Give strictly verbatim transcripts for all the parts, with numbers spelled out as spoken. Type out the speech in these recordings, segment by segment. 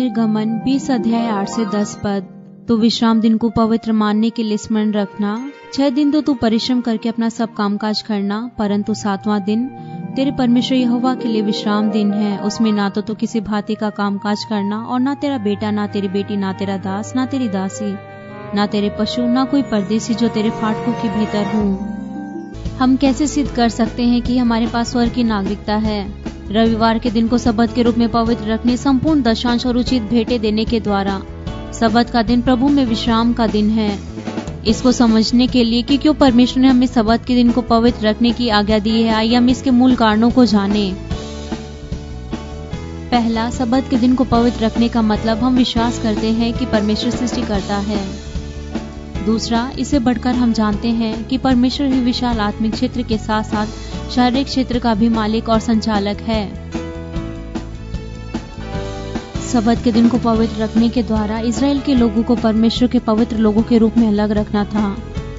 निर्गमन बीस अध्याय आठ से दस पद। तो विश्राम दिन को पवित्र मानने के लिए स्मरण रखना। छह दिन तो तू परिश्रम करके अपना सब कामकाज करना, परंतु सातवां दिन तेरे परमेश्वर यहोवा के लिए विश्राम दिन है। उसमें ना तो तू किसी भांति का कामकाज करना, और ना तेरा बेटा, ना तेरी बेटी, ना तेरा दास, ना तेरी दासी, ना तेरे पशु, ना कोई परदेसी जो तेरे फाटकों के भीतर हो। हम कैसे सिद्ध कर सकते हैं कि हमारे पास स्वर्ग की नागरिकता है? रविवार के दिन को सबत के रूप में पवित्र रखने, संपूर्ण दशांश और उचित भेंटें देने के द्वारा। सबत का दिन प्रभु में विश्राम का दिन है। इसको समझने के लिए कि क्यों परमेश्वर ने हमें सबत के दिन को पवित्र रखने की आज्ञा दी है, आइए हम इसके मूल कारणों को जानें। पहला, सबत के दिन को पवित्र रखने का मतलब हम विश्वास करते हैं कि परमेश्वर सृष्टिकर्ता है। दूसरा, इसे बढ़कर हम जानते हैं कि परमेश्वर ही विशाल आत्मिक क्षेत्र के साथ साथ शारीरिक क्षेत्र का भी मालिक और संचालक है। सबत के दिन को पवित्र रखने के द्वारा इस्राएल के लोगों को परमेश्वर के पवित्र लोगों के रूप में अलग रखना था।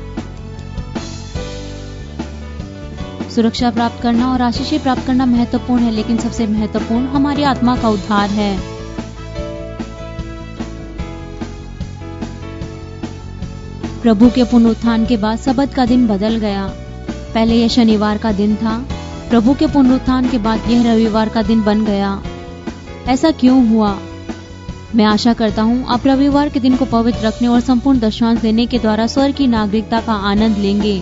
सुरक्षा प्राप्त करना और आशीष प्राप्त करना महत्वपूर्ण है, लेकिन सबसे महत्वपूर्ण हमारी आत्मा का उद्धार है। प्रभु के पुनरुत्थान के बाद सबत का दिन बदल गया। पहले यह शनिवार का दिन था, प्रभु के पुनरुत्थान के बाद यह रविवार का दिन बन गया। ऐसा क्यों हुआ? मैं आशा करता हूँ आप रविवार के दिन को पवित्र रखने और संपूर्ण दशांश देने के द्वारा स्वर्ग की नागरिकता का आनंद लेंगे।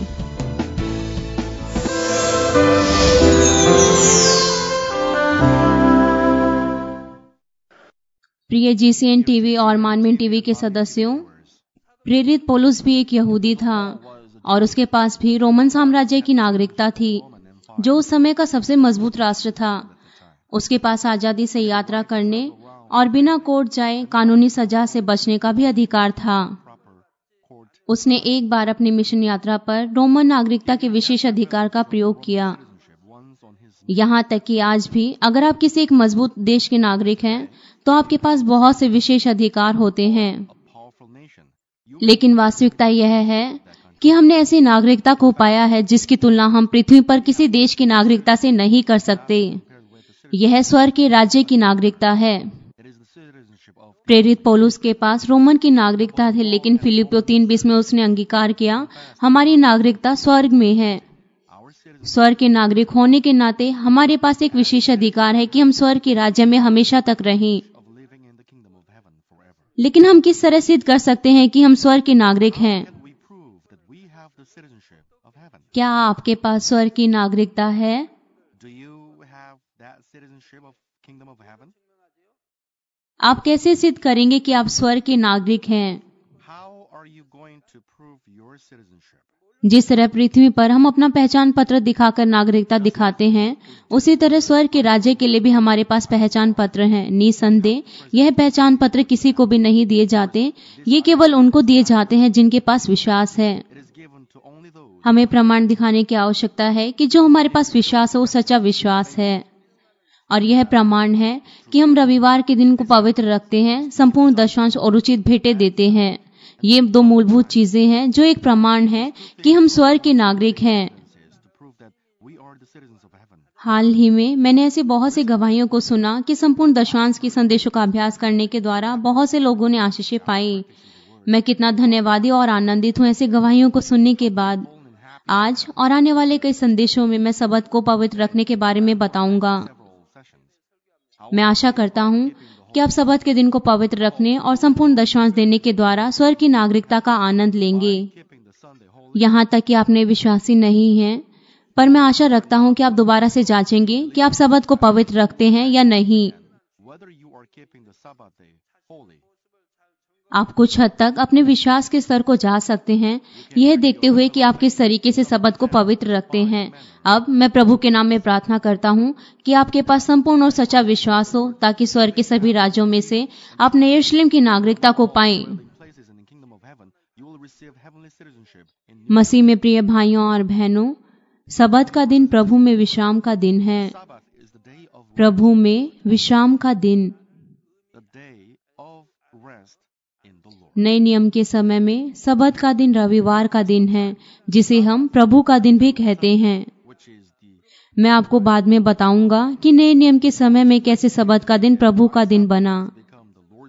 प्रिय जीसीएन टीवी और मानवीन टीवी के सदस्यों, प्रेरित पौलुस भी एक यहूदी था और उसके पास भी रोमन साम्राज्य की नागरिकता थी, जो उस समय का सबसे मजबूत राष्ट्र था। उसके पास आजादी से यात्रा करने और बिना कोर्ट जाए कानूनी सजा से बचने का भी अधिकार था। उसने एक बार अपनी मिशन यात्रा पर रोमन नागरिकता के विशेष अधिकार का प्रयोग किया। यहाँ तक कि आज भी अगर आप किसी एक मजबूत देश के नागरिक हैं, तो आपके पास बहुत से विशेष अधिकार होते हैं। लेकिन वास्तविकता यह है कि हमने ऐसी नागरिकता को पाया है जिसकी तुलना हम पृथ्वी पर किसी देश की नागरिकता से नहीं कर सकते। यह स्वर्ग के राज्य की नागरिकता है। प्रेरित पौलुस के पास रोमन की नागरिकता थी, लेकिन फिलिपियों तीन बीस में उसने अंगीकार किया, हमारी नागरिकता स्वर्ग में है। स्वर्ग के नागरिक होने के नाते हमारे पास एक विशेष अधिकार है कि हम स्वर्ग के राज्य में हमेशा तक रहें। लेकिन हम किस तरह सिद्ध कर सकते हैं कि हम स्वर्ग के नागरिक हैं? क्या आपके पास स्वर्ग की नागरिकता है? आप कैसे सिद्ध करेंगे कि आप स्वर्ग के नागरिक हैं? जिस तरह पृथ्वी पर हम अपना पहचान पत्र दिखाकर नागरिकता दिखाते हैं, उसी तरह स्वर्ग के राज्य के लिए भी हमारे पास पहचान पत्र हैं। निसंदेह यह पहचान पत्र किसी को भी नहीं दिए जाते, ये केवल उनको दिए जाते हैं जिनके पास विश्वास है। हमें प्रमाण दिखाने की आवश्यकता है कि जो हमारे पास विश्वास है वो सच्चा विश्वास है, और यह प्रमाण है कि हम रविवार के दिन को पवित्र रखते हैं, संपूर्ण दशांश और उचित भेंटें देते हैं। ये दो मूलभूत चीजें हैं जो एक प्रमाण है कि हम स्वर्ग के नागरिक हैं। हाल ही में मैंने ऐसे बहुत से गवाहियों को सुना कि संपूर्ण दशांश के संदेशों का अभ्यास करने के द्वारा बहुत से लोगों ने आशीषें पाई। मैं कितना धन्यवादी और आनंदित हूँ ऐसे गवाहियों को सुनने के बाद। आज और आने वाले कई संदेशों में मैं सबत को पवित्र रखने के बारे में बताऊंगा। मैं आशा करता हूँ कि आप सबत के दिन को पवित्र रखने और संपूर्ण दशांश देने के द्वारा स्वर्ग की नागरिकता का आनंद लेंगे। यहाँ तक कि आपने विश्वासी नहीं हैं, पर मैं आशा रखता हूँ कि आप दोबारा से जांचेंगे कि आप सबत को पवित्र रखते हैं या नहीं। आप कुछ हद तक अपने विश्वास के स्तर को जांच सकते हैं, यह देखते हुए कि आप किस तरीके से सबत को पवित्र रखते हैं। अब मैं प्रभु के नाम में प्रार्थना करता हूँ कि आपके पास संपूर्ण और सच्चा विश्वास हो, ताकि स्वर्ग के सभी राज्यों में से आप यरूशलेम की नागरिकता को पाएं। मसीह में प्रिय भाइयों और बहनों, सबत का दिन प्रभु में विश्राम का दिन है। प्रभु में विश्राम का दिन। नए नियम के समय में सबत का दिन रविवार का दिन है, जिसे हम प्रभु का दिन भी कहते हैं। मैं आपको बाद में बताऊंगा कि नए नियम के समय में कैसे सबत का दिन प्रभु का दिन बना।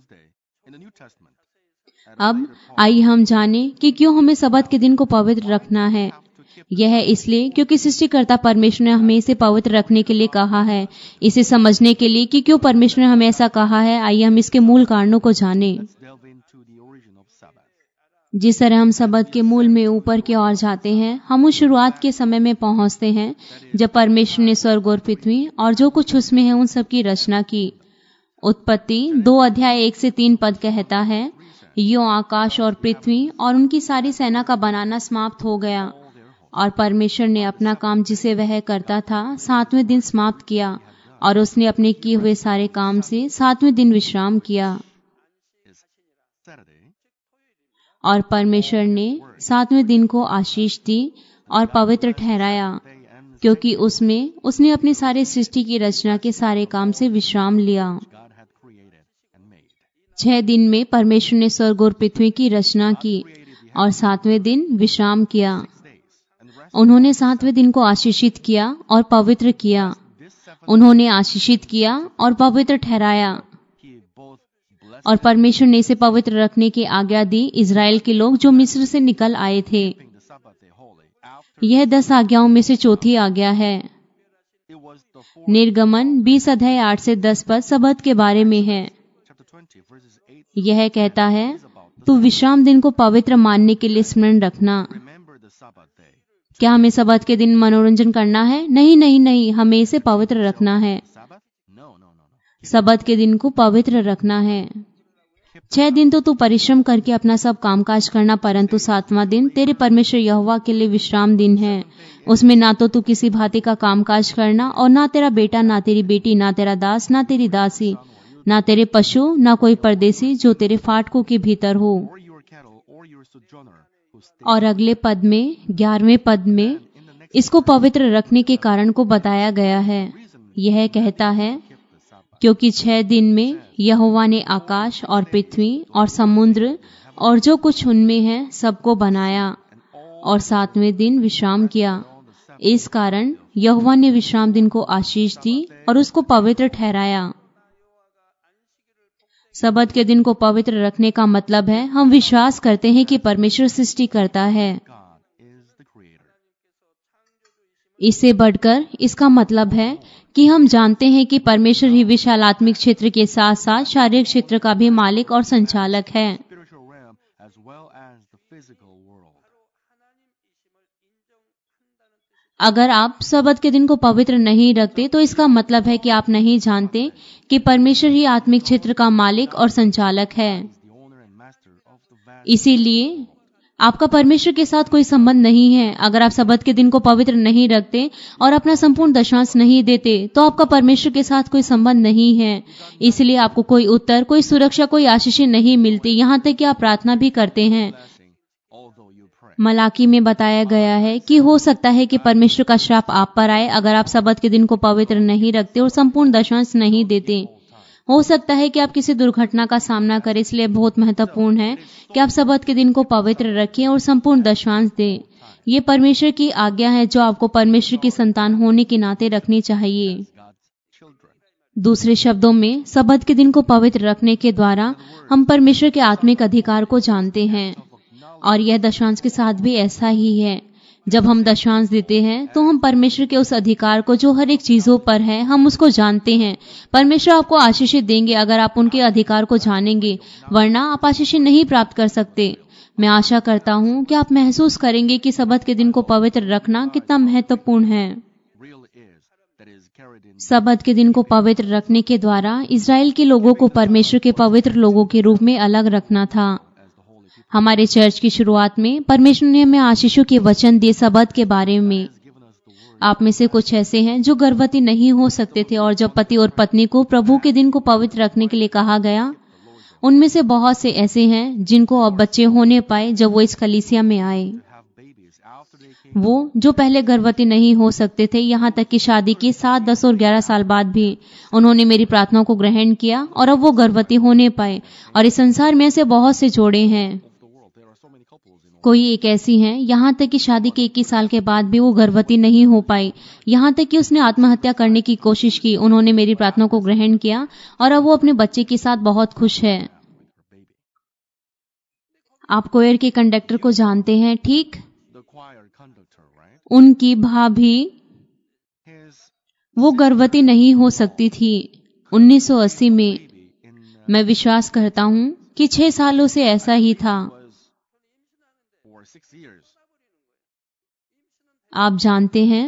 अब आइए हम जानें कि क्यों हमें सबत के दिन को पवित्र रखना है। यह है इसलिए क्योंकि सृष्टिकर्ता परमेश्वर ने हमें इसे पवित्र रखने के लिए कहा है। इसे समझने के लिए कि क्यों परमेश्वर ने हमें ऐसा कहा है, आइए हम इसके मूल कारणों को जानें। जिस तरह हम सबत के मूल में ऊपर की ओर जाते हैं, हम उस शुरुआत के समय में पहुंचते हैं जब परमेश्वर ने स्वर्ग और पृथ्वी और जो कुछ उसमें है उन सब की रचना की। उत्पत्ति दो अध्याय एक से तीन पद कहता है, यों आकाश और पृथ्वी और उनकी सारी सेना का बनाना समाप्त हो गया और परमेश्वर ने अपना काम जिसे वह करता था सातवें दिन समाप्त किया और उसने अपने किए हुए सारे काम से सातवें दिन विश्राम किया। और परमेश्वर ने सातवें दिन को आशीष दी और पवित्र ठहराया, क्योंकि उसमें उसने अपनी सारी सृष्टि की रचना के सारे काम से विश्राम लिया। छह दिन में परमेश्वर ने स्वर्ग और पृथ्वी की रचना की और सातवें दिन विश्राम किया। उन्होंने सातवें दिन को आशीषित किया और पवित्र किया। उन्होंने आशीषित किया और पवित्र ठहराया और परमेश्वर ने इसे पवित्र रखने की आज्ञा दी इजराइल के लोग जो मिस्र से निकल आए थे। यह दस आज्ञाओं में से चौथी आज्ञा है। निर्गमन बीस अध्याय आठ से दस पद सबत के बारे में है। यह कहता है, तू विश्राम दिन को पवित्र मानने के लिए स्मरण रखना। क्या हमें सबत के दिन मनोरंजन करना है? नहीं नहीं नहीं, हमें इसे पवित्र रखना है। सबत के दिन को पवित्र रखना है। छह दिन तो तू परिश्रम करके अपना सब कामकाज करना, परंतु सातवां दिन तेरे परमेश्वर यहोवा के लिए विश्राम दिन है। उसमें ना तो तू किसी भांति का कामकाज करना और ना तेरा बेटा, ना तेरी बेटी, ना तेरा दास, ना तेरी दासी, ना तेरे पशु, ना कोई परदेसी जो तेरे फाटकों के भीतर हो। और अगले पद में, ग्यारहवें पद में इसको पवित्र रखने के कारण को बताया गया है। यह कहता है, क्योंकि छह दिन में यहोवा ने आकाश और पृथ्वी और समुद्र और जो कुछ उनमें है सबको बनाया और सातवें दिन विश्राम किया। इस कारण यहोवा ने विश्राम दिन को आशीष दी और उसको पवित्र ठहराया। सबत के दिन को पवित्र रखने का मतलब है हम विश्वास करते हैं कि परमेश्वर सृष्टि करता है। इससे बढ़कर इसका मतलब है कि हम जानते हैं कि परमेश्वर ही विशाल आत्मिक क्षेत्र के साथ साथ शारीरिक क्षेत्र का भी मालिक और संचालक है। अगर आप सबत के दिन को पवित्र नहीं रखते तो इसका मतलब है कि आप नहीं जानते कि परमेश्वर ही आत्मिक क्षेत्र का मालिक और संचालक है। इसीलिए आपका परमेश्वर के साथ कोई संबंध नहीं है। अगर आप सबत के दिन को पवित्र नहीं रखते और अपना संपूर्ण दशांश नहीं देते तो आपका परमेश्वर के साथ कोई संबंध नहीं है। इसलिए आपको कोई उत्तर, कोई सुरक्षा, कोई आशीष नहीं मिलती, यहाँ तक कि आप प्रार्थना भी करते हैं। मलाकी में बताया गया है कि हो सकता है कि परमेश्वर का श्राप आप पर आए अगर आप सबत के दिन को पवित्र नहीं रखते और संपूर्ण दशांश नहीं देते। हो सकता है कि आप किसी दुर्घटना का सामना करें, इसलिए बहुत महत्वपूर्ण है कि आप सबत के दिन को पवित्र रखें और संपूर्ण दशांश दें। ये परमेश्वर की आज्ञा है जो आपको परमेश्वर की संतान होने के नाते रखनी चाहिए। दूसरे शब्दों में, सबत के दिन को पवित्र रखने के द्वारा हम परमेश्वर के आत्मिक अधिकार को जानते हैं और यह दशांश के साथ भी ऐसा ही है। जब हम दशांश देते हैं तो हम परमेश्वर के उस अधिकार को जो हर एक चीजों पर है हम उसको जानते हैं। परमेश्वर आपको आशीष देंगे अगर आप उनके अधिकार को जानेंगे, वरना आप आशीष नहीं प्राप्त कर सकते। मैं आशा करता हूँ कि आप महसूस करेंगे कि सबत के दिन को पवित्र रखना कितना महत्वपूर्ण है। सबत के दिन को पवित्र रखने के द्वारा इजराइल के लोगों को परमेश्वर के पवित्र लोगों के रूप में अलग रखना था। हमारे चर्च की शुरुआत में परमेश्वर ने हमें आशीषों के वचन दिए सबत के बारे में। आप में से कुछ ऐसे हैं जो गर्भवती नहीं हो सकते थे और जब पति और पत्नी को प्रभु के दिन को पवित्र रखने के लिए कहा गया, उनमें से बहुत से ऐसे हैं जिनको अब बच्चे होने पाए जब वो इस कलीसिया में आए। वो जो पहले गर्भवती नहीं हो सकते थे, यहाँ तक कि शादी के सात, दस और ग्यारह साल बाद भी उन्होंने मेरी प्रार्थनाओं को ग्रहण किया और अब वो गर्भवती होने पाए। और इस संसार में ऐसे बहुत से जोड़े हैं। कोई एक ऐसी है, यहाँ तक कि शादी के इक्कीस साल के बाद भी वो गर्भवती नहीं हो पाई, यहाँ तक कि उसने आत्महत्या करने की कोशिश की। उन्होंने मेरी प्रार्थना को ग्रहण किया और अब वो अपने बच्चे के साथ बहुत खुश है। आप कोयर के कंडक्टर को जानते हैं, ठीक? the choir conductor, right? उनकी भाभी His वो गर्भवती नहीं हो सकती थी उन्नीस सौ अस्सी में। baby in uh, मैं विश्वास करता हूँ कि छह सालों से ऐसा ही था। was for six years. आप जानते हैं,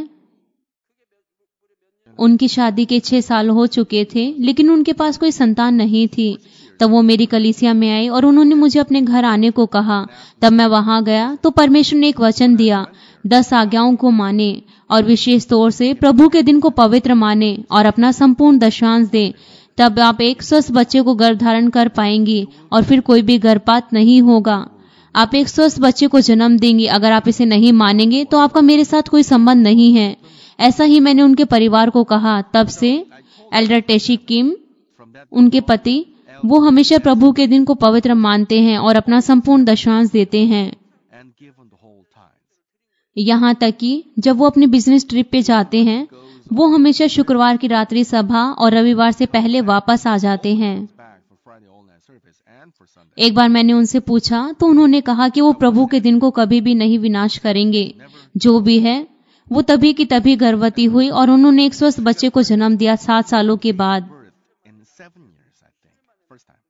उनकी शादी के छह साल हो चुके थे, लेकिन उनके पास कोई संतान नहीं थी। तब वो मेरी कलीसिया में आई और उन्होंने मुझे अपने घर आने को कहा। तब मैं वहां गया तो परमेश्वर ने एक वचन दिया, दस आज्ञाओं को माने और विशेष तौर से प्रभु के दिन को पवित्र माने और अपना संपूर्ण दशांश दे। तब आप एक स्वस्थ बच्चे को गर्भ धारण कर पाएंगी और फिर कोई भी गर्भपात नहीं होगा। आप एक स्वस्थ बच्चे को जन्म देंगी। अगर आप इसे नहीं मानेंगे तो आपका मेरे साथ कोई संबंध नहीं है। ऐसा ही मैंने उनके परिवार को कहा। तब से एल्डर टेशी किम, उनके पति, वो हमेशा प्रभु के दिन को पवित्र मानते हैं और अपना संपूर्ण दशांश देते हैं। And given the whole tithes. यहाँ तक कि जब वो अपने बिजनेस ट्रिप पे जाते हैं, वो हमेशा शुक्रवार की रात्रि सभा और रविवार से पहले वापस आ जाते हैं। Back for Friday all-night service and for Sunday. एक बार मैंने उनसे पूछा तो उन्होंने कहा कि वो प्रभु के दिन को कभी भी नहीं विनाश करेंगे। जो भी है, वो तभी की तभी गर्भवती हुई और उन्होंने एक स्वस्थ बच्चे को जन्म दिया सात सालों के बाद। Birth in seven years, I think. First time.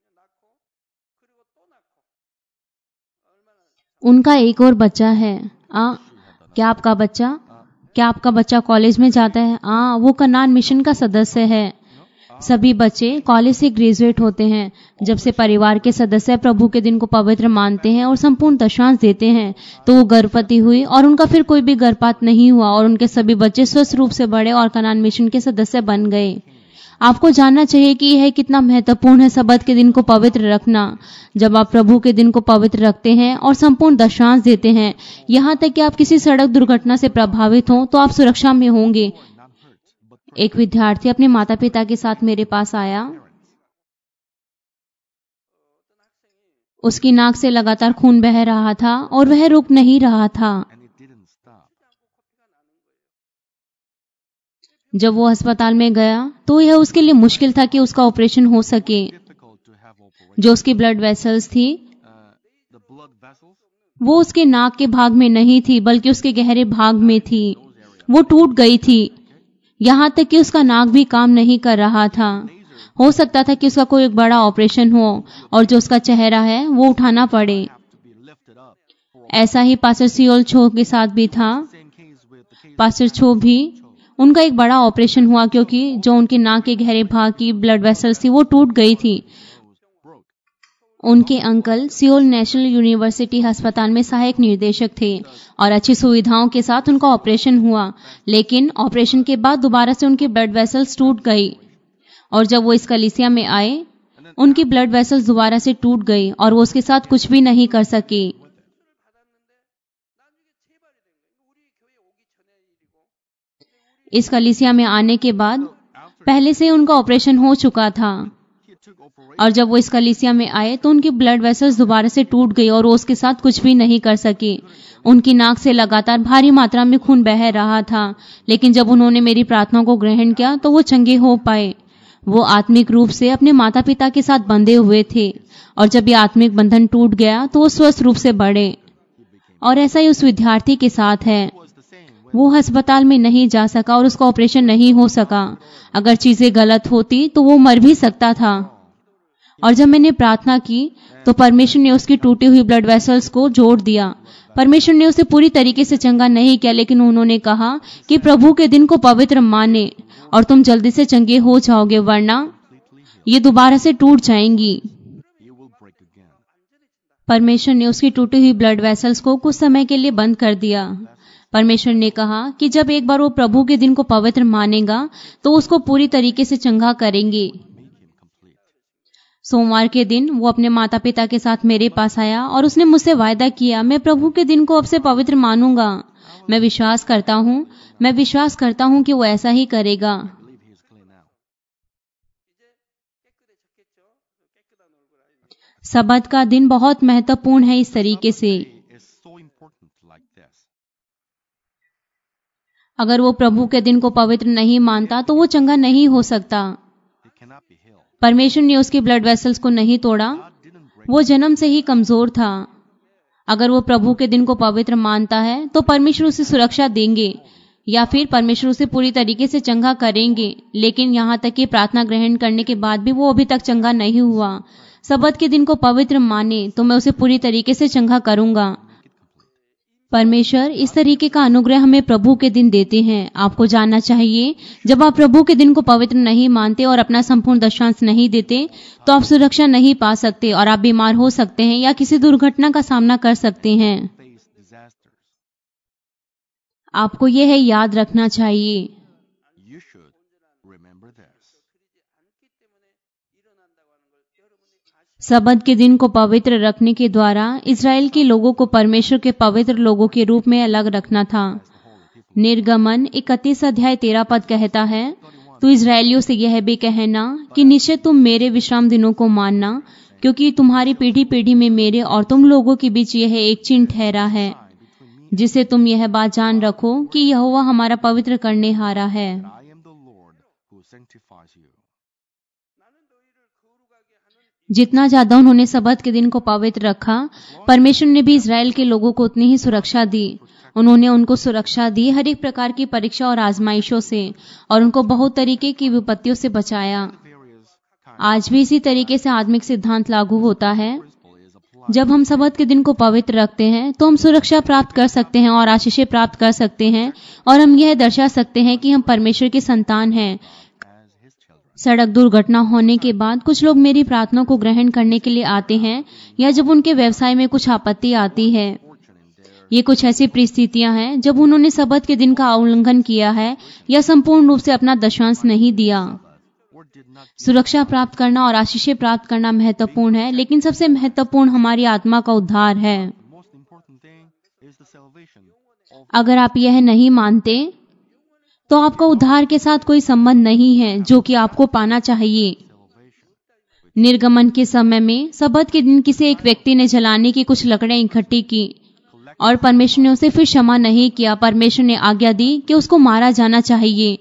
उनका एक और बच्चा है। आ, क्या आपका बच्चा क्या आपका बच्चा कॉलेज में जाता है? आ, वो कनान मिशन का सदस्य है। सभी बच्चे कॉलेज से ग्रेजुएट होते हैं। जब से परिवार के सदस्य प्रभु के दिन को पवित्र मानते हैं और संपूर्ण दशांश देते हैं, तो वो गर्भवती हुई और उनका फिर कोई भी गर्भपात नहीं हुआ और उनके सभी बच्चे स्वस्थ रूप से बढ़े और कनान मिशन के सदस्य बन गए। आपको जानना चाहिए कि यह कितना महत्वपूर्ण है सब्त के दिन को पवित्र रखना। जब आप प्रभु के दिन को पवित्र रखते हैं और संपूर्ण दशांश देते हैं, यहाँ तक कि आप किसी सड़क दुर्घटना से प्रभावित हों तो आप सुरक्षा में होंगे। एक विद्यार्थी अपने माता पिता के साथ मेरे पास आया। उसकी नाक से लगातार खून बह रहा था और वह रुक नहीं रहा था। And it didn't stop. जब वो अस्पताल में गया तो यह उसके लिए मुश्किल था कि उसका ऑपरेशन हो सके। Difficult to have operation. जो उसकी ब्लड वेसल्स थी, Uh, the blood vessels. वो उसके नाक के भाग में नहीं थी बल्कि उसके गहरे भाग में थी। वो टूट गई थी, यहाँ तक कि उसका नाक भी काम नहीं कर रहा था। हो सकता था कि उसका कोई एक बड़ा ऑपरेशन हो और जो उसका चेहरा है वो उठाना पड़े। Have to be lifted up. For ऐसा ही पास्टर सियोल छो के साथ भी था। same case with the case. पास्टर छो भी, उनका एक बड़ा ऑपरेशन हुआ क्योंकि जो उनके नाक के गहरे भाग की ब्लड वेसल्स थी वो टूट गई थी। Broke. उनके अंकल सियोल नेशनल यूनिवर्सिटी अस्पताल में सहायक निर्देशक थे और अच्छी सुविधाओं के साथ उनका ऑपरेशन हुआ, लेकिन ऑपरेशन के बाद दोबारा से उनकी ब्लड वेसल्स टूट गई और जब वो इस कलीसिया में आए, उनकी ब्लड वेसल्स दोबारा से टूट गई और वो उसके साथ कुछ भी नहीं कर सकी। इस कलीसिया में आने के बाद पहले से उनका ऑपरेशन हो चुका था He took operation. और जब वो इस कलीसिया में आए तो उनकी ब्लड वेसल्स दोबारा से टूट गई और वो उसके साथ कुछ भी नहीं कर सकी। उनकी नाक से लगातार भारी मात्रा में खून बह रहा था, लेकिन जब उन्होंने मेरी प्रार्थना को ग्रहण किया तो वो चंगे हो पाए। वो आत्मिक रूप से अपने माता पिता के साथ बंधे हुए थे और जब ये आत्मिक बंधन टूट गया तो वो स्वस्थ रूप से बढ़े। और ऐसा ही उस विद्यार्थी के साथ है। Was the same. वो अस्पताल में नहीं जा सका और उसका ऑपरेशन नहीं हो सका। अगर चीजें गलत होती तो वो मर भी सकता था। और जब मैंने प्रार्थना की तो परमेश्वर ने उसकी टूटी हुई ब्लड वेसल्स को जोड़ दिया। परमेश्वर ने उसे पूरी तरीके से चंगा नहीं किया, लेकिन उन्होंने कहा कि प्रभु के दिन को पवित्र माने और तुम जल्दी से चंगे हो जाओगे, वरना ये दोबारा से टूट जाएंगी। You will break again. परमेश्वर ने उसकी टूटी हुई ब्लड वेसल्स को कुछ समय के लिए बंद कर दिया। परमेश्वर ने कहा कि जब एक बार वो प्रभु के दिन को पवित्र मानेगा तो उसको पूरी तरीके से चंगा करेंगे। सोमवार के दिन वो अपने माता पिता के साथ मेरे पास आया और उसने मुझसे वायदा किया, मैं प्रभु के दिन को अब से पवित्र मानूंगा। मैं विश्वास करता हूँ मैं विश्वास करता हूँ कि वो ऐसा ही करेगा। I believe he is clean now. सब्त का दिन बहुत महत्वपूर्ण है इस तरीके से। Day is so important like this. अगर वो प्रभु के दिन को पवित्र नहीं मानता तो वो चंगा नहीं हो सकता। He cannot be healed. परमेश्वर ने उसकी ब्लड वेसल्स को नहीं तोड़ा, God didn't break. वो जन्म से ही कमजोर था। अगर वो प्रभु के दिन को पवित्र मानता है तो परमेश्वर उसे सुरक्षा देंगे या फिर परमेश्वर उसे पूरी तरीके से चंगा करेंगे। लेकिन यहाँ तक कि प्रार्थना ग्रहण करने के बाद भी वो अभी तक चंगा नहीं हुआ, सबत के दिन को पवित्र माने तो मैं उसे पूरी तरीके से चंगा करूंगा। परमेश्वर इस तरीके का अनुग्रह हमें प्रभु के दिन देते हैं। आपको जानना चाहिए, जब आप प्रभु के दिन को पवित्र नहीं मानते और अपना संपूर्ण दशांश नहीं देते तो आप सुरक्षा नहीं पा सकते और आप बीमार हो सकते हैं या किसी दुर्घटना का सामना कर सकते हैं। face disasters. आपको यह याद रखना चाहिए। You should remember this. सबत के दिन को पवित्र रखने के द्वारा इस्राएल के लोगों को परमेश्वर के पवित्र लोगों के रूप में अलग रखना था। निर्गमन इकतीस अध्याय तेरह पद कहता है, तो इस्राएलियों से यह भी कहना कि निश्चय तुम मेरे विश्राम दिनों को मानना, क्योंकि तुम्हारी पीढ़ी पीढ़ी में मेरे और तुम लोगों के बीच यह एक चिन्ह ठहरा है, जिसे तुम यह बात जान रखो कि यहोवा हमारा पवित्र करने हारा है। I am the Lord who sanctifies you. जितना ज्यादा उन्होंने सबत के दिन को पवित्र रखा, परमेश्वर ने भी इस्राएल के लोगों को उतनी ही सुरक्षा दी। उन्होंने उनको सुरक्षा दी हर एक प्रकार की परीक्षा और आजमाइशों से, और उनको बहुत तरीके की विपत्तियों से बचाया। Various kinds आज भी इसी तरीके से आत्मिक सिद्धांत लागू होता है। principle is applied. जब हम सबत के दिन को पवित्र रखते हैं तो हम सुरक्षा प्राप्त कर सकते हैं और आशीषें प्राप्त कर सकते हैं, और हम यह दर्शा सकते हैं कि हम परमेश्वर के संतान हैं। as his children. सड़क दुर्घटना होने के बाद कुछ लोग मेरी प्रार्थना को ग्रहण करने के लिए आते हैं, या जब उनके व्यवसाय में कुछ आपत्ति आती है। Fortune in their ये कुछ ऐसी परिस्थितियां हैं जब उन्होंने सबत के दिन का उल्लंघन किया है या संपूर्ण रूप से अपना दशांश नहीं दिया। or did not keep. सुरक्षा प्राप्त करना और आशीषें प्राप्त करना महत्वपूर्ण है, लेकिन सबसे महत्वपूर्ण हमारी आत्मा का उद्धार है। The most important thing is the salvation of अगर आप यह नहीं मानते तो आपका उद्धार के साथ कोई संबंध नहीं है जो कि आपको पाना चाहिए। salvation. निर्गमन के समय में सबत के दिन किसी एक व्यक्ति ने जलाने की कुछ लकड़ें इकट्ठी की और परमेश्वर ने उसे फिर क्षमा नहीं किया। परमेश्वर ने आज्ञा दी कि उसको मारा जाना चाहिए,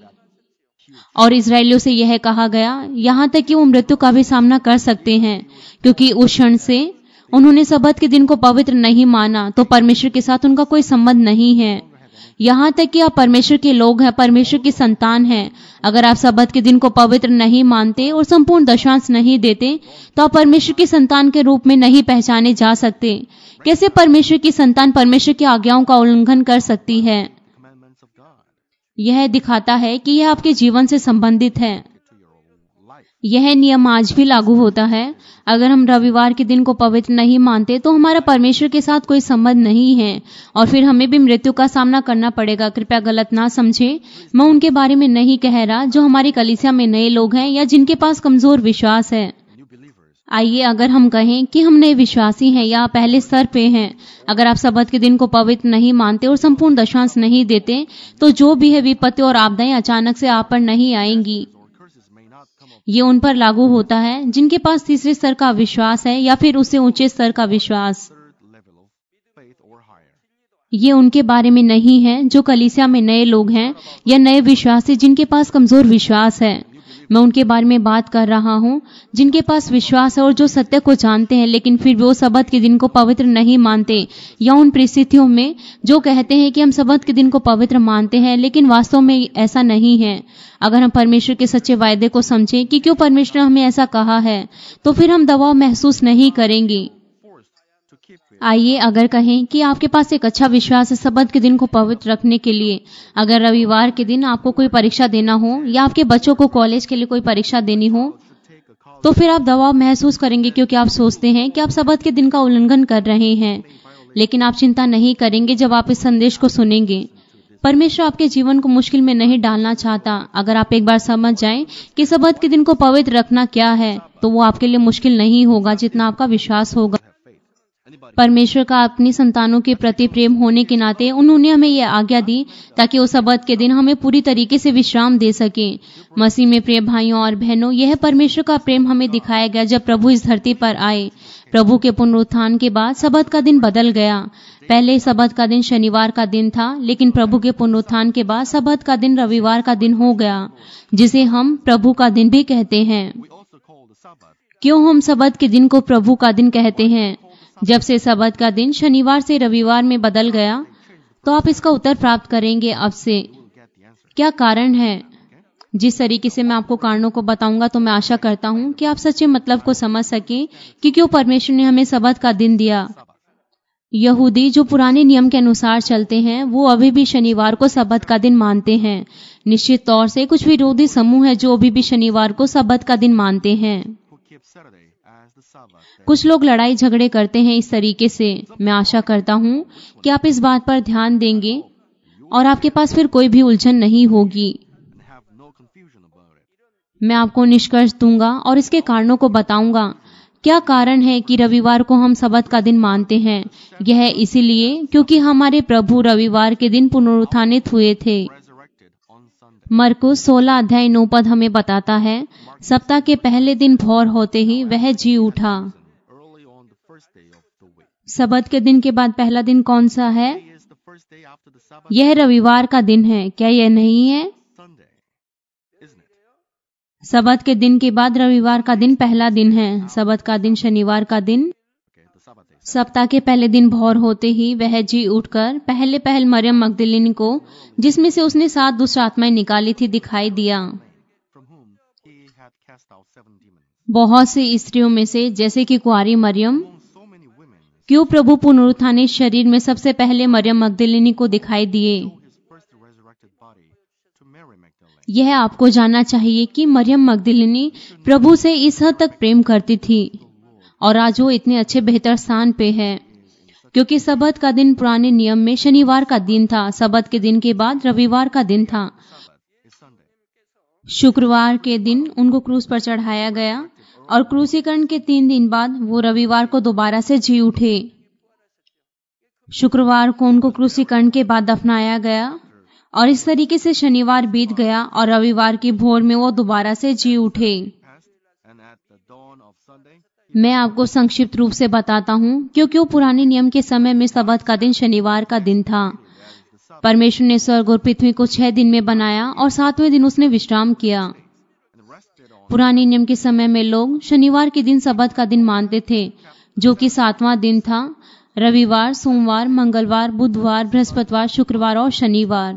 और इजरायलियों से यह कहा गया यहाँ तक कि वो मृत्यु का भी सामना कर सकते हैं, क्योंकि उस क्षण से उन्होंने सबत के दिन को पवित्र नहीं माना, तो परमेश्वर के साथ उनका कोई संबंध नहीं है। यहाँ तक कि आप परमेश्वर के लोग हैं, परमेश्वर की संतान हैं। अगर आप सबत के दिन को पवित्र नहीं मानते और संपूर्ण दशांश नहीं देते तो आप परमेश्वर की संतान के रूप में नहीं पहचाने जा सकते। कैसे परमेश्वर की संतान परमेश्वर की आज्ञाओं का उल्लंघन कर सकती है? Commandments of God यह दिखाता है कि यह आपके जीवन से संबंधित है। to your life. यह नियम आज भी लागू होता है। अगर हम रविवार के दिन को पवित्र नहीं मानते तो हमारा परमेश्वर के साथ कोई संबंध नहीं है, और फिर हमें भी मृत्यु का सामना करना पड़ेगा। कृपया गलत ना समझे, मैं उनके बारे में नहीं कह रहा जो हमारी कलीसिया में नए लोग हैं या जिनके पास कमजोर विश्वास है। New believers. आइए अगर हम कहें कि हम नए विश्वासी हैं या पहले स्तर पे हैं, अगर आप सबत के दिन को पवित्र नहीं मानते और संपूर्ण दशांश नहीं देते तो जो भी है विपत्ति और आपदाएं अचानक से आप पर नहीं आएंगी। Or curses may not come up ये उन पर लागू होता है जिनके पास तीसरे स्तर का विश्वास है या फिर उससे ऊंचे स्तर का विश्वास। third level of faith or higher. ये उनके बारे में नहीं है जो कलीसिया में नए लोग हैं या नए विश्वासी जिनके पास कमजोर विश्वास है। मैं उनके बारे में बात कर रहा हूँ जिनके पास विश्वास है और जो सत्य को जानते हैं, लेकिन फिर भी वो सबत के दिन को पवित्र नहीं मानते, या उन परिस्थितियों में जो कहते हैं कि हम सबत के दिन को पवित्र मानते हैं लेकिन वास्तव में ऐसा नहीं है। अगर हम परमेश्वर के सच्चे वायदे को समझें कि क्यों परमेश्वर ने हमें ऐसा कहा है, तो फिर हम दबाव महसूस नहीं करेंगे। Forced to keep it. आइए अगर कहें कि आपके पास एक अच्छा विश्वास है सबत के दिन को पवित्र रखने के लिए, अगर रविवार के दिन आपको कोई परीक्षा देना हो या आपके बच्चों को कॉलेज के लिए कोई परीक्षा देनी हो, Take a college तो फिर आप दबाव महसूस करेंगे क्योंकि आप सोचते हैं कि आप सबत के दिन का उल्लंघन कर रहे हैं। लेकिन आप चिंता नहीं करेंगे जब आप इस संदेश को सुनेंगे। परमेश्वर आपके जीवन को मुश्किल में नहीं डालना चाहता। अगर आप एक बार समझ जाएं कि सबत के दिन को पवित्र रखना क्या है, तो वो आपके लिए मुश्किल नहीं होगा जितना आपका विश्वास होगा। have faith. Anybody परमेश्वर का अपनी संतानों के प्रति प्रेम होने के नाते उन्होंने हमें यह आज्ञा दी ताकि वो सबत के दिन हमें पूरी तरीके से विश्राम दे सके। मसीह में प्रिय भाइयों और बहनों, यह परमेश्वर का प्रेम हमें दिखाया गया जब प्रभु इस धरती पर आए। प्रभु के पुनरुत्थान के बाद सबत का दिन बदल गया। पहले सबत का दिन शनिवार का दिन था, लेकिन प्रभु के पुनरुत्थान के बाद सबत का दिन रविवार का दिन हो गया, जिसे हम प्रभु का दिन भी कहते हैं। we also call the Sabbath क्यों हम सबत के दिन को प्रभु का दिन कहते हैं? जब से सबत का दिन शनिवार से रविवार में बदल गया, तो आप इसका उत्तर प्राप्त करेंगे अब से। क्या कारण है? जिस तरीके से मैं आपको कारणों को बताऊंगा, तो मैं आशा करता हूं कि आप सच्चे मतलब को समझ सकें कि क्यों परमेश्वर ने हमें सबत का दिन दिया। यहूदी जो पुराने नियम के अनुसार चलते हैं, वो अभी भी शनिवार को सबत का दिन मानते हैं। निश्चित तौर से कुछ विरोधी समूह है जो अभी भी शनिवार को सबत का दिन मानते हैं। कुछ लोग लड़ाई झगड़े करते हैं इस तरीके से। मैं आशा करता हूं कि आप इस बात पर ध्यान देंगे और आपके पास फिर कोई भी उलझन नहीं होगी। मैं आपको निष्कर्ष दूंगा और इसके कारणों को बताऊंगा। क्या कारण है कि रविवार को हम सबत का दिन मानते हैं? यह इसीलिए क्योंकि हमारे प्रभु रविवार के दिन पुनरुत्थानित हुए थे। मरकुस सोलह अध्याय नौ पद हमें बताता है, सप्ताह के पहले दिन भोर होते ही वह जी उठा। सबत के दिन के बाद पहला दिन कौन सा है? यह रविवार का दिन है। क्या यह नहीं है? सबत के दिन के बाद रविवार का दिन पहला दिन है। सबत का दिन शनिवार का दिन। सप्ताह के पहले दिन भोर होते ही वह जी उठकर पहले पहल मरियम मगदलिनी को, जिसमें से उसने सात दुष्ट आत्माएं निकाली थी, दिखाई दिया। बहुत सी स्त्रियों में से, जैसे कि कुंवारी मरियम, क्यों प्रभु पुनरुत्थानित शरीर में सबसे पहले मरियम मगदलिनी को दिखाई दिए? यह आपको जानना चाहिए कि मरियम मगदलिनी प्रभु से इस हद तक प्रेम करती थी और आज वो इतने अच्छे बेहतर स्थान पे है, क्योंकि सबत का दिन पुराने नियम में शनिवार का दिन था। सबत के दिन के बाद रविवार का दिन था। शुक्रवार के दिन उनको क्रूस पर चढ़ाया गया और क्रूसीकरण के तीन दिन बाद वो रविवार को दोबारा से जी उठे। शुक्रवार को उनको क्रूसीकरण के बाद दफनाया गया और इस तरीके से शनिवार बीत गया और रविवार की भोर में वो दोबारा से जी उठे। मैं आपको संक्षिप्त रूप से बताता हूँ, क्योंकि वो पुराने नियम के समय में सबत का दिन शनिवार का दिन था। परमेश्वर ने स्वर्ग और पृथ्वी को छह दिन में बनाया और सातवें दिन उसने विश्राम किया। पुराने नियम के समय में लोग शनिवार के दिन सबत का दिन मानते थे, जो कि सातवां दिन था। रविवार, सोमवार, मंगलवार, बुधवार, बृहस्पतिवार, शुक्रवार और शनिवार।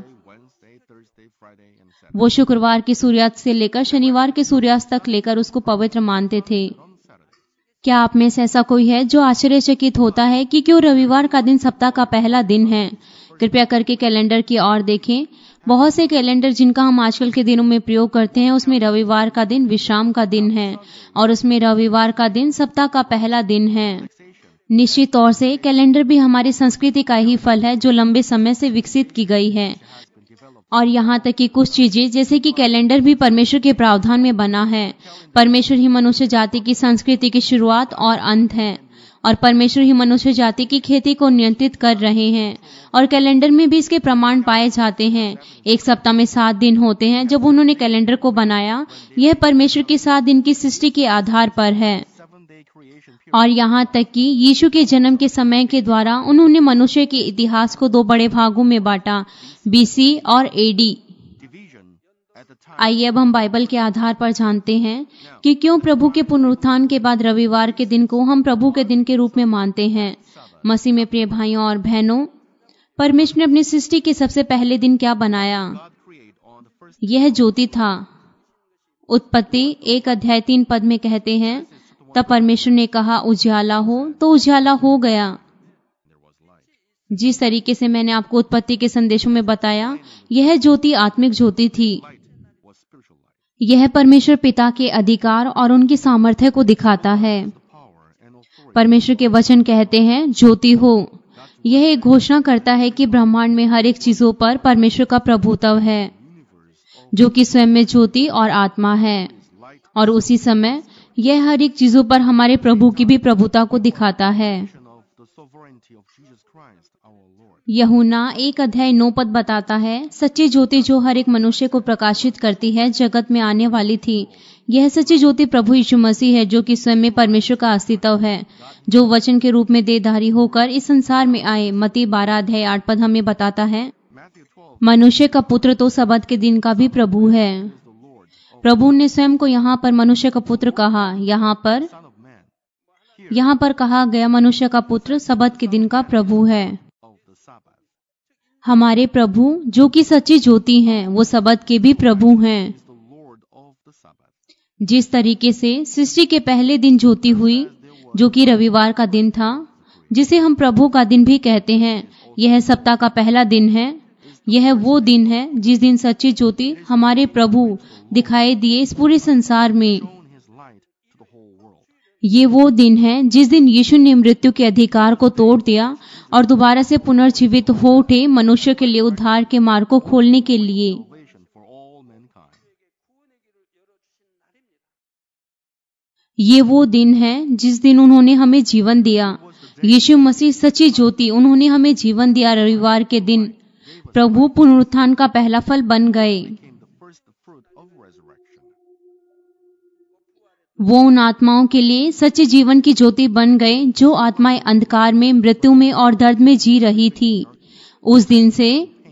वो शुक्रवार के सूर्यास्त से लेकर शनिवार के सूर्यास्त तक लेकर उसको पवित्र मानते थे। क्या आप में से ऐसा कोई है जो आश्चर्यचकित होता है कि क्यों रविवार का दिन सप्ताह का पहला दिन है? कृपया करके कैलेंडर की ओर देखें। बहुत से कैलेंडर जिनका हम आजकल के दिनों में प्रयोग करते हैं, उसमें रविवार का दिन विश्राम का दिन है और उसमें रविवार का दिन सप्ताह का पहला दिन है। निश्चित तौर से कैलेंडर भी हमारी संस्कृति का ही फल है, जो लंबे समय से विकसित की गई है। और यहाँ तक कि कुछ चीजें, जैसे कि कैलेंडर, भी परमेश्वर के प्रावधान में बना है। परमेश्वर ही मनुष्य जाति की संस्कृति की शुरुआत और अंत है और परमेश्वर ही मनुष्य जाति की खेती को नियंत्रित कर रहे हैं और कैलेंडर में भी इसके प्रमाण पाए जाते हैं। एक सप्ताह में सात दिन होते हैं। जब उन्होंने कैलेंडर को बनाया, यह परमेश्वर के सात दिन की सृष्टि के आधार पर है और यहाँ तक कि यीशु के जन्म के समय के द्वारा उन्होंने मनुष्य के इतिहास को दो बड़े भागों में बांटा, बीसी और एडी। आइए अब हम बाइबल के आधार पर जानते हैं कि क्यों प्रभु के पुनरुत्थान के बाद रविवार के दिन को हम प्रभु के दिन के रूप में मानते हैं। मसीह में प्रिय भाइयों और बहनों, परमेश्वर ने अपनी सृष्टि के सबसे पहले दिन क्या बनाया? यह ज्योति था। उत्पत्ति एक अध्याय तीन पद में कहते हैं, तब परमेश्वर ने कहा उजियाला हो, तो उजियाला हो गया। जिस तरीके से मैंने आपको उत्पत्ति के संदेशों में बताया, यह ज्योति आत्मिक ज्योति थी। यह परमेश्वर पिता के अधिकार और उनकी सामर्थ्य को दिखाता है। परमेश्वर के वचन कहते हैं ज्योति हो। यह एक घोषणा करता है कि ब्रह्मांड में हर एक चीजों पर परमेश्वर का प्रभुत्व है, जो कि स्वयं में ज्योति और आत्मा है, और उसी समय यह हर एक चीजों पर हमारे प्रभु की भी प्रभुता को दिखाता है। यूहन्ना एक अध्याय नौ पद बताता है, सच्ची ज्योति जो हर एक मनुष्य को प्रकाशित करती है, जगत में आने वाली थी। यह सच्ची ज्योति प्रभु यीशु मसीह है, जो कि स्वयं में परमेश्वर का अस्तित्व है, जो वचन के रूप में देहधारी होकर इस संसार में आए। मत्ती बारह अध्याय आठ पद हमें बताता है, मनुष्य का पुत्र तो सबत के दिन का भी प्रभु है। प्रभु ने स्वयं को यहाँ पर मनुष्य का पुत्र कहा। यहाँ पर यहाँ पर कहा गया मनुष्य का पुत्र सबत के दिन का प्रभु है। of the Sabbath. हमारे प्रभु जो कि सच्ची ज्योति हैं, वो सबत के भी प्रभु हैं। Is the Lord of the Sabbath. जिस तरीके से सृष्टि के पहले दिन ज्योति हुई, जो कि रविवार का दिन था, जिसे हम प्रभु का दिन भी कहते हैं, यह सप्ताह का पहला दिन है। यह वो दिन है जिस दिन सच्ची ज्योति हमारे प्रभु दिखाई दिए इस पूरे संसार में। Shown his light to the whole world. ये वो दिन है जिस दिन यीशु ने मृत्यु के अधिकार को तोड़ दिया और दोबारा से पुनर्जीवित हो उठे मनुष्य के लिए उद्धार के मार्ग को खोलने के लिए। Salvation for all mankind. ये वो दिन है जिस दिन उन्होंने हमें जीवन दिया। यीशु मसीह सच्ची ज्योति, उन्होंने हमें जीवन दिया। रविवार के दिन प्रभु पुनरुत्थान का पहला फल बन गए। Became the first fruit of resurrection. वो उन आत्माओं के लिए सच्चे जीवन की ज्योति बन गए जो आत्माएं अंधकार में, मृत्यु में और दर्द में जी रही थी। उस दिन से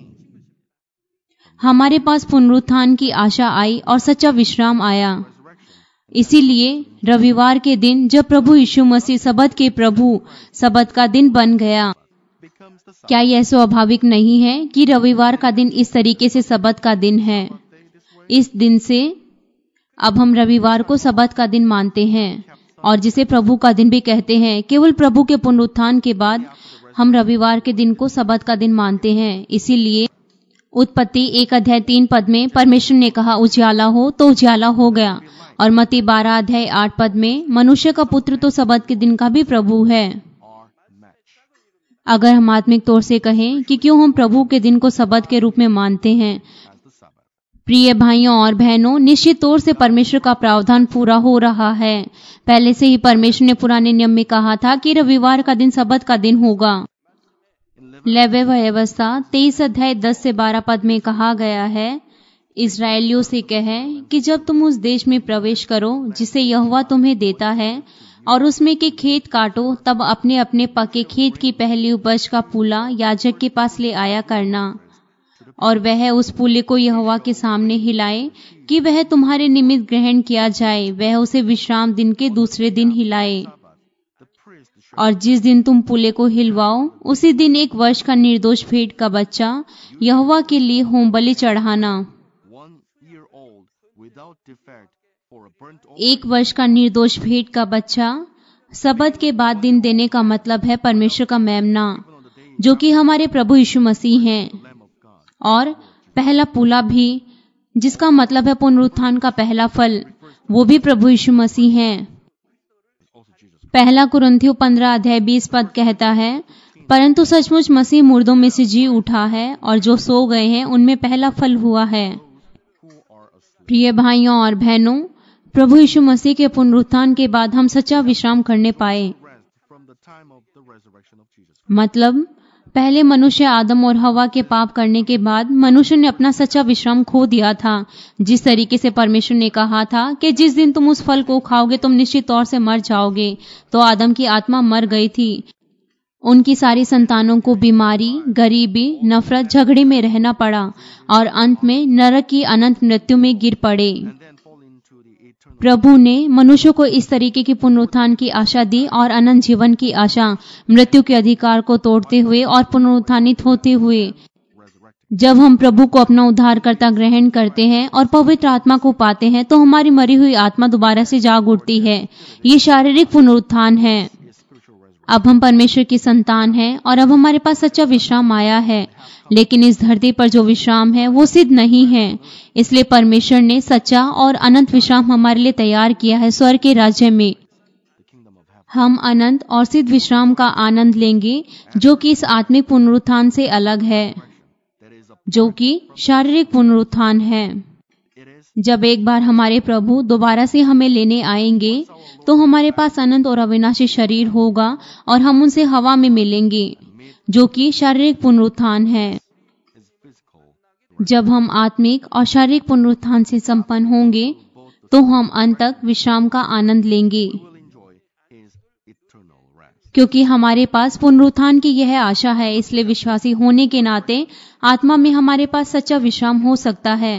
हमारे पास पुनरुत्थान की आशा आई और सच्चा विश्राम आया। इसीलिए रविवार के दिन जब प्रभु यीशु मसीह सबत के प्रभु, सबत का दिन बन गया। Becomes the Sabbath. क्या यह स्वाभाविक नहीं है कि रविवार का दिन इस तरीके से सबत का दिन है? इस दिन से अब हम रविवार को सबत का दिन मानते हैं और जिसे प्रभु का दिन भी कहते हैं। केवल प्रभु के पुनरुत्थान के बाद हम रविवार के दिन को सबत का दिन मानते हैं। इसीलिए उत्पत्ति एक अध्याय तीन पद में परमेश्वर ने कहा उजियाला हो, तो उजियाला हो गया। और मत्ती बारह अध्याय आठ पद में मनुष्य का पुत्र तो सबत के दिन का भी प्रभु है। Are matched. अगर हम आत्मिक तौर से कहें कि क्यों हम प्रभु के दिन को सबत के रूप में मानते हैं, As the Sabbath. प्रिय भाइयों और बहनों, निश्चित तौर से परमेश्वर का प्रावधान पूरा हो रहा है। पहले से ही परमेश्वर ने पुराने नियम में कहा था कि रविवार का दिन सबत का दिन होगा। लेवी व्यवस्था तेईस अध्याय दस से बारह पद में कहा गया है, इस्राएलियों से कहें कि जब तुम उस देश में प्रवेश करो जिसे यहोवा तुम्हें देता है और उसमें के खेत काटो, तब अपने अपने पके खेत की पहली उपज का पूला याजक के पास ले आया करना, और वह उस पूले को यहोवा के सामने हिलाए कि वह तुम्हारे निमित्त ग्रहण किया जाए। वह उसे विश्राम दिन के दूसरे दिन हिलाए। The priest shall और जिस दिन तुम पूले को हिलवाओ, उसी दिन एक वर्ष का निर्दोष भेड़ का बच्चा यहोवा के लिए होम बलि चढ़ाना। one year old without defect for a burnt offering. एक वर्ष का निर्दोष भेड़ का बच्चा सबत के बाद दिन देने का मतलब है परमेश्वर का मेमना, On the day जो कि हमारे प्रभु यीशु मसीह हैं। Lamb of God. और पहला पूला भी, जिसका मतलब है पुनरुत्थान का पहला फल, वो भी प्रभु यीशु मसीह हैं। Also Jesus. पहला कुरिन्थियों पंद्रह अध्याय बीस पद कहता है, परंतु सचमुच मसीह मुर्दों में से जी उठा है और जो सो गए हैं उनमें पहला फल हुआ है। Who are asleep. प्रिय भाइयों और बहनों, प्रभु यीशु मसीह के पुनरुत्थान के बाद हम सच्चा विश्राम करने पाए। Rest from the time of the resurrection of Jesus. मतलब पहले मनुष्य आदम और हवा के पाप करने के बाद मनुष्य ने अपना सच्चा विश्राम खो दिया था। जिस तरीके से परमेश्वर ने कहा था कि जिस दिन तुम उस फल को खाओगे तुम निश्चित तौर से मर जाओगे, तो आदम की आत्मा मर गई थी। उनकी सारी संतानों को बीमारी, गरीबी, नफरत, झगड़े में रहना पड़ा और अंत में नरक की अनंत मृत्यु में गिर पड़े। And then fall into the eternal. प्रभु ने मनुष्य को इस तरीके की पुनरुत्थान की आशा दी और अनंत जीवन की आशा, मृत्यु के अधिकार को तोड़ते हुए और पुनरुत्थानित होते हुए। Resurrected. जब हम प्रभु को अपना उद्धारकर्ता ग्रहण करते हैं और पवित्र आत्मा को पाते हैं, तो हमारी मरी हुई आत्मा दोबारा से जाग उठती है। ये शारीरिक पुनरुत्थान है। Is spiritual resurrection. अब हम परमेश्वर की संतान हैं और अब हमारे पास सच्चा विश्राम आया है। लेकिन इस धरती पर जो विश्राम है वो सिद्ध नहीं है, इसलिए परमेश्वर ने सच्चा और अनंत विश्राम हमारे लिए तैयार किया है स्वर्ग के राज्य में। The kingdom of heaven. हम अनंत और सिद्ध विश्राम का आनंद लेंगे, जो कि इस आत्मिक पुनरुत्थान से अलग है, That is a. जो कि शारीरिक पुनरुत्थान है। It is. जब एक बार हमारे प्रभु दोबारा से हमें लेने आएंगे, तो हमारे पास अनंत और अविनाशी शरीर होगा और हम उनसे हवा में मिलेंगे, जो कि शारीरिक पुनरुत्थान है। Is physical. जब हम आत्मिक और शारीरिक पुनरुत्थान से संपन्न होंगे, तो हम अंत तक विश्राम का आनंद लेंगे, Will enjoy his eternal rest. क्योंकि हमारे पास पुनरुत्थान की यह आशा है। इसलिए विश्वासी होने के नाते आत्मा में हमारे पास सच्चा विश्राम हो सकता है।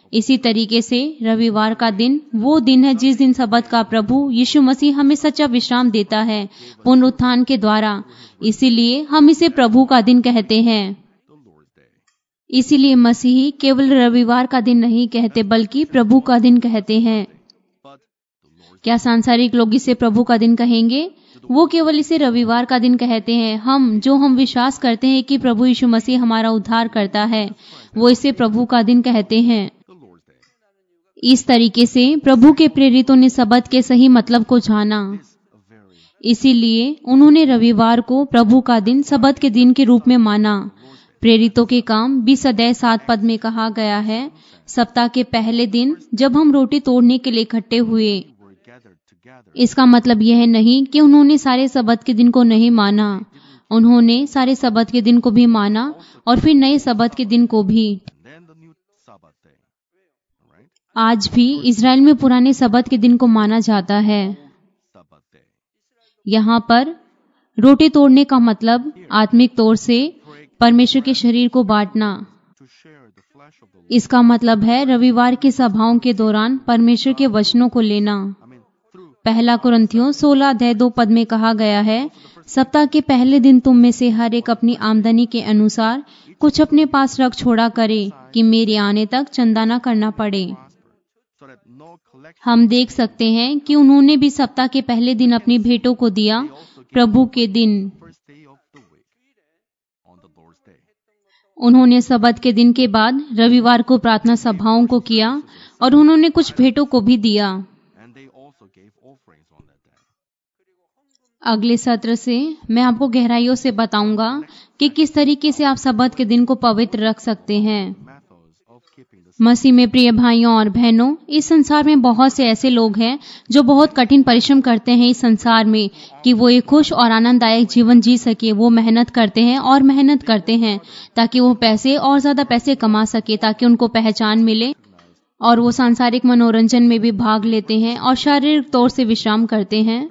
इसी तरीके से रविवार का दिन वो दिन है जिस दिन सबत का प्रभु यीशु मसीह हमें सच्चा विश्राम देता है पुनरुत्थान के द्वारा। इसीलिए हम इसे प्रभु का दिन कहते हैं। इसीलिए मसीही केवल रविवार का दिन नहीं कहते बल्कि प्रभु का दिन कहते हैं। क्या सांसारिक लोग इसे प्रभु का दिन कहेंगे? वो केवल इसे रविवार का दिन कहते हैं। हम जो हम विश्वास करते हैं कि प्रभु यीशु मसीह हमारा उद्धार करता है, वो इसे प्रभु का दिन कहते हैं। इस तरीके से प्रभु के प्रेरितों ने सबत के सही मतलब को जाना। इसीलिए उन्होंने रविवार को प्रभु का दिन सबत के दिन के रूप में माना। प्रेरितों के काम बीस अध्याय सात पद में कहा गया है, सप्ताह के पहले दिन जब हम रोटी तोड़ने के लिए इकट्ठे हुए। इसका मतलब यह नहीं कि उन्होंने सारे सबत के दिन को नहीं माना। उन्होंने सारे सबत के दिन को भी माना और फिर नए सबत के दिन को भी। आज भी इज़राइल में पुराने सबत के दिन को माना जाता है। यहाँ पर रोटी तोड़ने का मतलब आत्मिक तौर से परमेश्वर के शरीर को बांटना। इसका मतलब है रविवार की सभाओं के दौरान परमेश्वर के वचनों को लेना। पहला कुरिन्थियों सोलह अध्याय दो पद में कहा गया है, सप्ताह के पहले दिन तुम में से हर एक अपनी आमदनी के अनुसार कुछ अपने पास रख छोड़ा करे कि मेरे आने तक चंदा न करना पड़े। हम देख सकते हैं कि उन्होंने भी सप्ताह के पहले दिन अपनी भेंटों को दिया प्रभु के दिन। उन्होंने सबत के दिन के बाद रविवार को प्रार्थना सभाओं को किया और उन्होंने कुछ भेंटों को भी दिया। अगले सत्र से मैं आपको गहराइयों से बताऊंगा कि किस तरीके से आप सबत के दिन को पवित्र रख सकते हैं। मसीह में प्रिय भाइयों और बहनों, इस संसार में बहुत से ऐसे लोग हैं जो बहुत कठिन परिश्रम करते हैं इस संसार में कि वो एक खुश और आनंददायक जीवन जी सके। वो मेहनत करते हैं और मेहनत करते हैं ताकि वो पैसे और ज्यादा पैसे कमा सके, ताकि उनको पहचान मिले, और वो सांसारिक मनोरंजन में भी भाग लेते हैं और शारीरिक तौर से विश्राम करते हैं।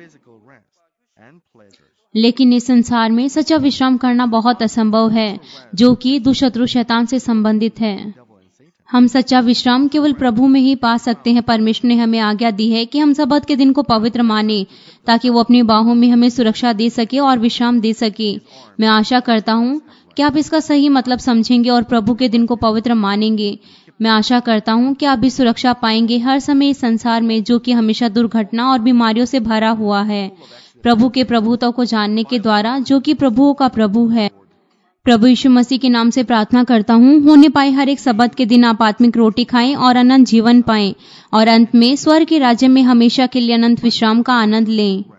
लेकिन इस संसार में सच्चा विश्राम करना बहुत असंभव है, जो कि दुष्शत्रु शैतान से संबंधित है। हम सच्चा विश्राम केवल प्रभु में ही पा सकते हैं। परमेश्वर ने हमें आज्ञा दी है कि हम सबत के दिन को पवित्र माने ताकि वो अपनी बाहों में हमें सुरक्षा दे सके और विश्राम दे सके। मैं आशा करता हूँ कि आप इसका सही मतलब समझेंगे और प्रभु के दिन को पवित्र मानेंगे। मैं आशा करता हूँ कि आप भी सुरक्षा पाएंगे हर समय इस संसार में, जो कि हमेशा दुर्घटना और बीमारियों से भरा हुआ है, प्रभु के प्रभुत्व को जानने के द्वारा, जो कि प्रभुओं का प्रभु है। प्रभु यीशु मसीह के नाम से प्रार्थना करता हूँ, होने पाए हर एक सबत के दिन आप आत्मिक रोटी खाएं और अनंत जीवन पाएं और अंत में स्वर्ग के राज्य में हमेशा के लिए अनंत विश्राम का आनंद लें।